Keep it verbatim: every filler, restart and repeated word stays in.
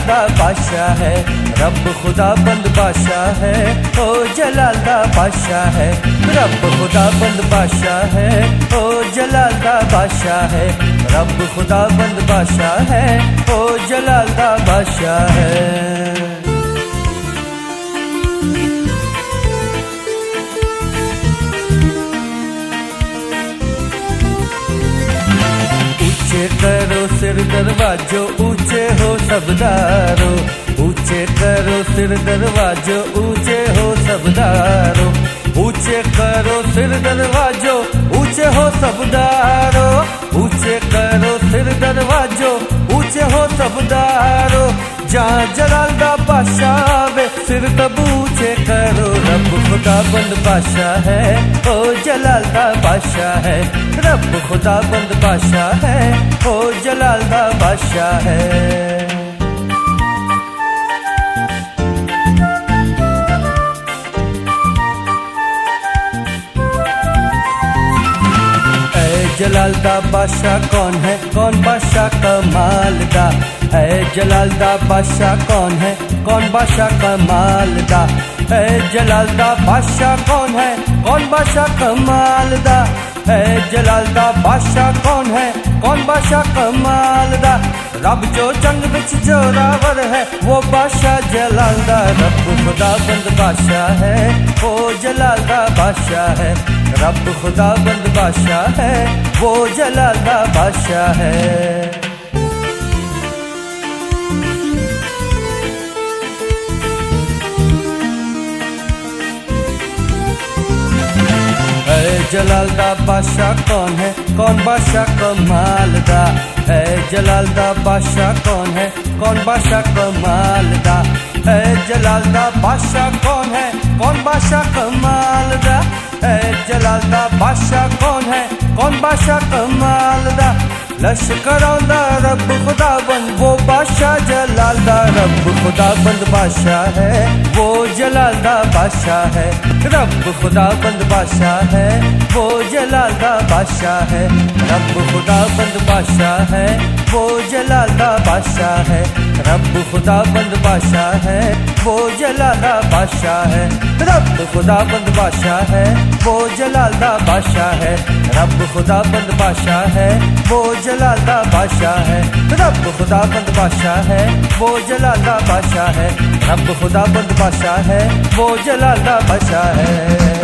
जलाल दा बादशाह है, रब खुदा बंद बादशाह है, ओ जलाल दा बादशाह है, रब खुदा बंद बादशाह है, ओ जलाल दा बादशाह है, रब खुदा बंद बादशाह है, ओ जलाल दा बादशाह है। ऊंचे करो सिर दरवाजो, ऊंचे हो सबदारो, ऊंचे करो सिर दरवाजो, ऊंचे हो सबदारो, ऊंचे करो सिर दरवाजो, ऊंचे हो सबदारो, ऊंचे करो सिर दरवाजो, ऊंचे हो सबदारो, जहाँ जलाल दा बादशाह वे सिर तब ऊंचे करो, रब खुदा बंद बादशाह है, ओ जलाल दा बादशाह है, रब खुदा बंद बादशाह है, ओ जलाल दा बादशाह है। जलाल दा बादशाह कौन है, कौन बादशाह कमाल दा है, जलाल दा बादशाह कौन है, कौन बादशाह कमाल दा है, जलाल दा बादशाह कौन है, कौन बादशाह कमाल दा है, जलाल दा बादशाह कौन है, कौन बादशाह कमाल दा, रब जो जंग विच जोरावर है, वो बादशाह जलाल दा, रब खुदा बंद बादशाह है, ओ जलाल दा बादशाह है, रब खुदा बंद बादशाह है, वो जलाल दा बादशाह है। जलाल दा बादशाह कौन है, कौन बादशाह कमाल दा है, जलाल दा बादशाह कौन है, कौन बादशाह कमाल दा है, जलाल दा बादशाह कौन है, कौन बादशाह कमाल दा है, जलाल दा बादशाह कौन है, कौन बादशाह कमाल दा, लश्करों दा रब खुदा बंद, वो बादशाह जलाल दा, रब खुदा बंद बादशाह है, वो जलाल दा बादशाह है, रब खुदा बंद बादशाह है, वो जलाल दा बादशाह है, रब खुदा बंद बादशाह है, वो जलाल दा बादशाह है, रब खुदा बंद बादशाह है, वो जलाल दा बादशाह है, रब खुदा बंद बादशाह है, वो जलाल दा बादशाह है, रब खुदा बंद बादशाह है, वो जलाल दा बादशाह है, रब खुदा बंद बादशाह है, वो जलाल दा बादशाह है, रब खुदा बंद बादशाह है, वो जलाल दा बादशाह है।